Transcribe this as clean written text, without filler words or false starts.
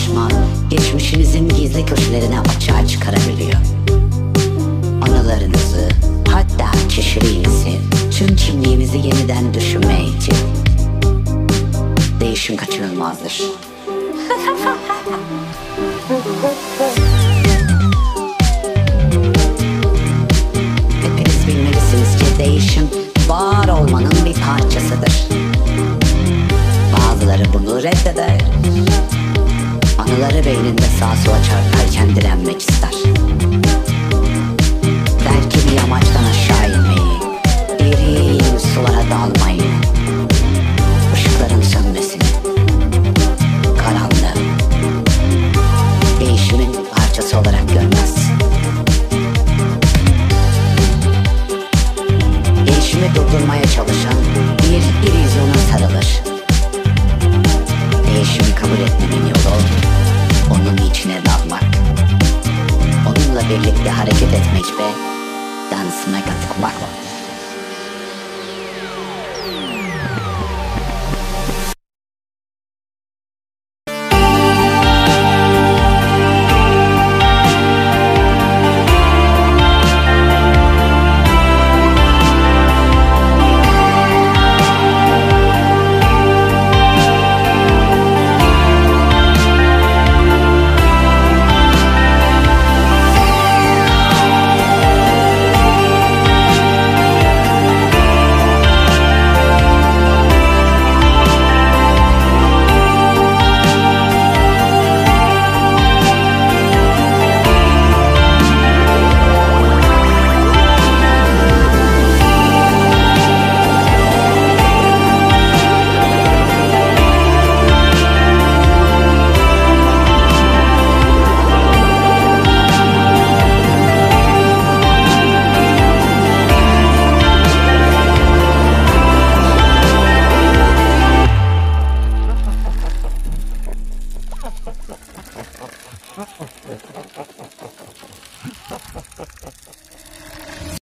danışman geçmişinizin gizli köşelerini açığa çıkarabiliyor. Anılarınızı, hatta kişiliğinizi, tüm kimliğinizi yeniden düşünmeye itiyor. Değişim kaçınılmazdır. Hepiniz bilmelisiniz ki değişim var olmanın bir parçasıdır. Bazıları bunu reddeder. Anıları beyninde sağa sola çarparken direnmek ister. Belki bir yamaçtan aşağı inmeyi, derin sulara dalmayı, ışıkların sönmesini, karanlığı değişimin parçası olarak görmez. Değişimi durdurmaya çalışan bir illüzyona sarılır. Değişimi kabul etmenin yolu onun içine dalmak, onunla birlikte hareket etmek ve dansına katılmak var. Ha ha ha ha.